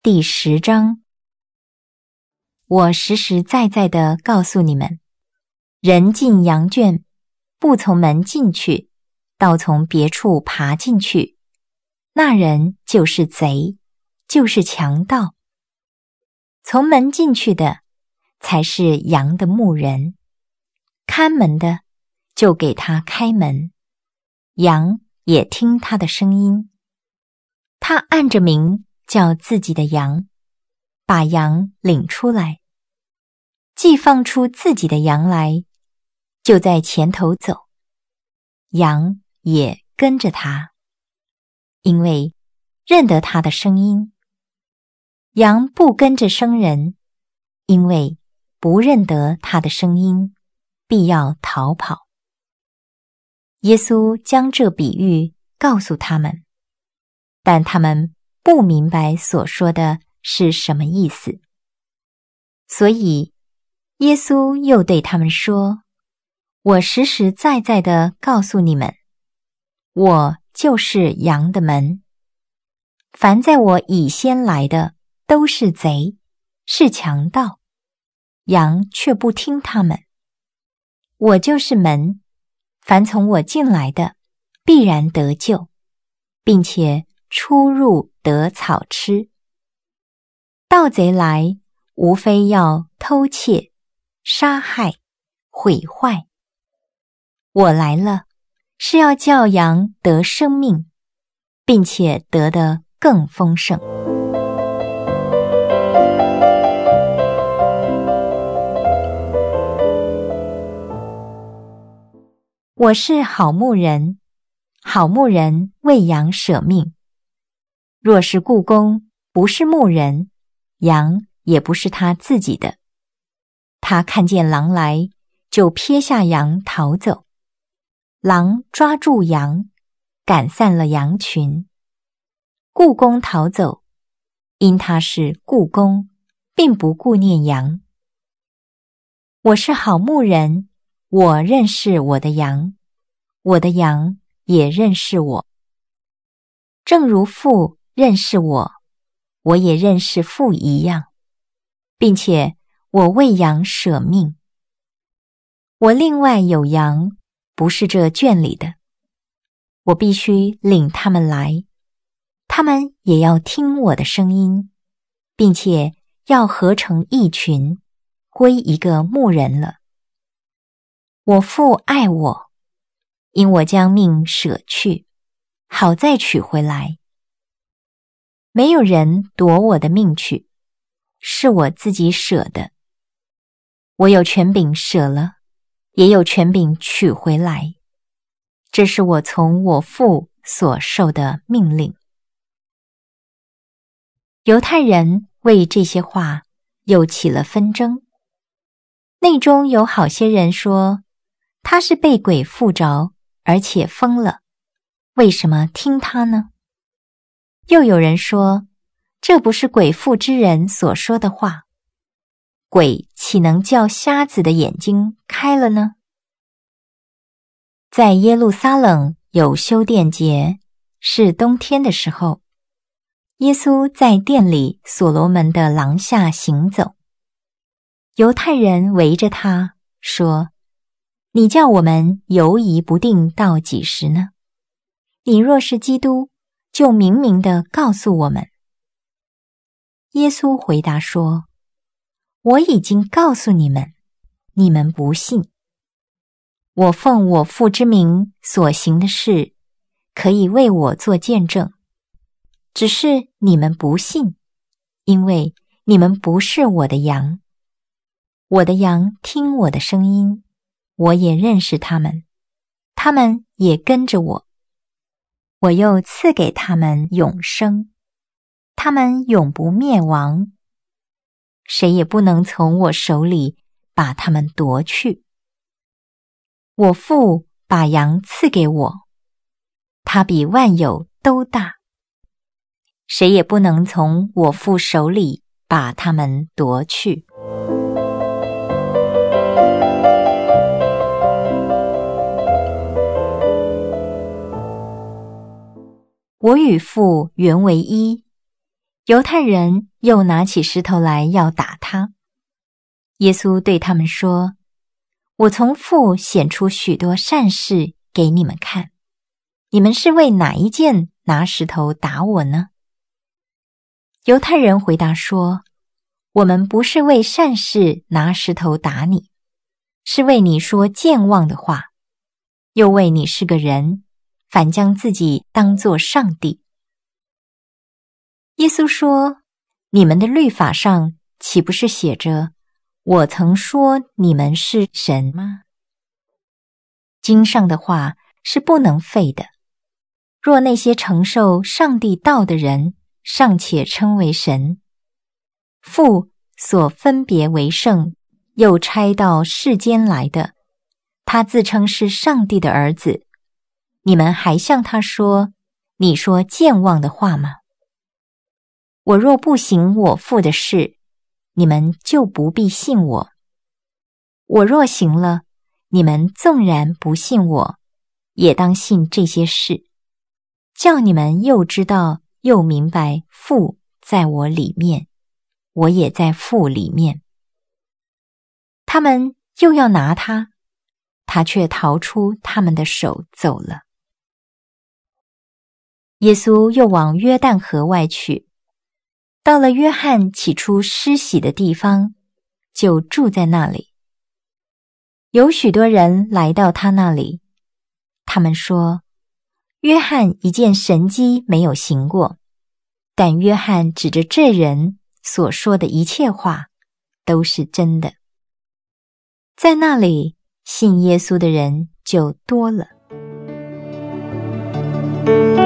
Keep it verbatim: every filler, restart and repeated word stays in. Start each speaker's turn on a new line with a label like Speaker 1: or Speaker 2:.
Speaker 1: 第十章。我实实在在地告诉你们，人进羊圈，不从门进去，倒从别处爬进去，那人就是贼，就是强盗。从门进去的，才是羊的牧人，看门的就给他开门，羊也听他的声音。他按着名叫自己的羊，把羊领出来，既放出自己的羊来，就在前头走，羊也跟着他，因为认得他的声音。羊不跟着生人，因为不认得他的声音，必要逃跑。耶稣将这比喻告诉他们，但他们不明白所说的是什么意思。所以耶稣又对他们说，我实实在在地告诉你们，我就是羊的门。凡在我以先来的，都是贼，是强盗，羊却不听他们。我就是门，凡从我进来的，必然得救，并且出入得草吃。盗贼来，无非要偷窃、杀害、毁坏。我来了，是要叫羊得生命，并且得得更丰盛。我是好牧人，好牧人为羊舍命。若是雇工不是牧人，羊也不是他自己的。他看见狼来，就撇下羊逃走。狼抓住羊，赶散了羊群。雇工逃走，因他是雇工，并不顾念羊。我是好牧人，我认识我的羊，我的羊也认识我。正如父认识我，我也认识父一样，并且我为羊舍命。我另外有羊，不是这圈里的，我必须领他们来，他们也要听我的声音，并且要合成一群，归一个牧人了。我父爱我，因我将命舍去，好再取回来。没有人夺我的命去，是我自己舍的。我有权柄舍了，也有权柄取回来，这是我从我父所受的命令。犹太人为这些话又起了纷争，内中有好些人说，他是被鬼附着，而且疯了，为什么听他呢？又有人说，这不是鬼附之人所说的话，鬼岂能叫瞎子的眼睛开了呢？在耶路撒冷有修殿节，是冬天的时候，耶稣在殿里所罗门的廊下行走。犹太人围着他说，你叫我们犹疑不定到几时呢？你若是基督，就明明地告诉我们。耶稣回答说，我已经告诉你们，你们不信。我奉我父之名所行的事，可以为我做见证，只是你们不信，因为你们不是我的羊。我的羊听我的声音，我也认识他们，他们也跟着我。我又赐给他们永生，他们永不灭亡，谁也不能从我手里把他们夺去。我父把羊赐给我，他比万有都大，谁也不能从我父手里把他们夺去。我与父原为一， 犹太人又拿起石头来要打他。耶稣对他们说：我从父显出许多善事给你们看，你们是为哪一件拿石头打我呢？犹太人回答说：我们不是为善事拿石头打你，是为你说健忘的话，又为你是个人，反将自己当作上帝。耶稣说：你们的律法上岂不是写着，我曾说你们是神吗？经上的话是不能废的。若那些承受上帝道的人尚且称为神，父所分别为圣，又差到世间来的，他自称是上帝的儿子，你们还向他说，你说健忘的话吗？我若不行我父的事，你们就不必信我；我若行了，你们纵然不信我，也当信这些事，叫你们又知道又明白父在我里面，我也在父里面。他们又要拿他，他却逃出他们的手走了。耶稣又往约旦河外去，到了约翰起初施洗的地方，就住在那里。有许多人来到他那里，他们说，约翰一件神迹没有行过，但约翰指着这人所说的一切话都是真的。在那里信耶稣的人就多了。